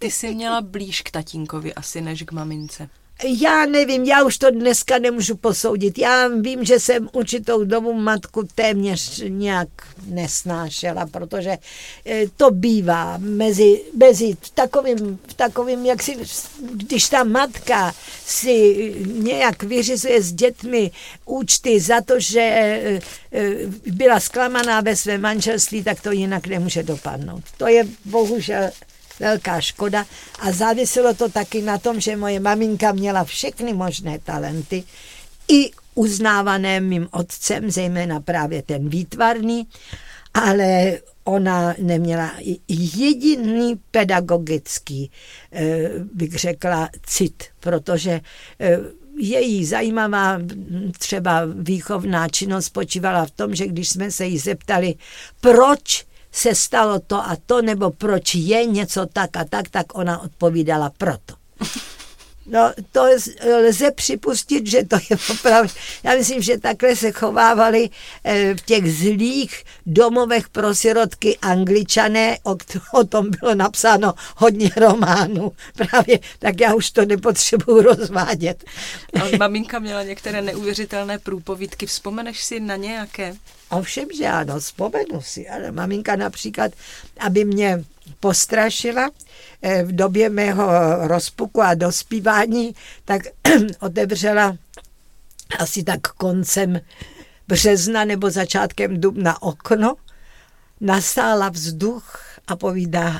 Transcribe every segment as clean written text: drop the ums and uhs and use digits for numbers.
ty jsi měla blíž k tatínkovi asi než k mamince. Já nevím, já už to dneska nemůžu posoudit. Já vím, že jsem určitou dobu matku téměř nějak nesnášela, protože to bývá mezi v takovým, jak si, když ta matka si nějak vyřizuje s dětmi účty za to, že byla zklamaná ve svém manželství, tak to jinak nemůže dopadnout. To je bohužel velká škoda a záviselo to taky na tom, že moje maminka měla všechny možné talenty, i uznávané mým otcem, zejména právě ten výtvarný, ale ona neměla jediný pedagogický, bych řekla, cit, protože její zajímavá třeba výchovná činnost spočívala v tom, že když jsme se jí zeptali, proč se stalo to a to, nebo proč je něco tak a tak ona odpovídala proto. No, to lze připustit, že to je opravdu. Já myslím, že takhle se chovávali v těch zlých domovech pro sirotky Angličané, o tom bylo napsáno hodně románů. Právě tak já už to nepotřebuji rozvádět. A maminka měla některé neuvěřitelné průpovídky. Vzpomeneš si na nějaké? Ovšem, že ano, vzpomenu si. Ale maminka například, aby mě postrašila v době mého rozpuku a dospívání, tak otevřela asi tak koncem března nebo začátkem dubna okno, nasála vzduch a povídá,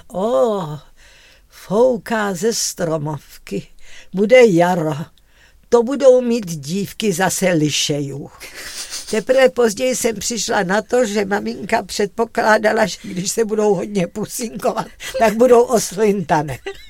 fouká ze stromovky, bude jaro, to budou mít dívky zase lišejů. Teprve později jsem přišla na to, že maminka předpokládala, že když se budou hodně pusinkovat, tak budou oslintané.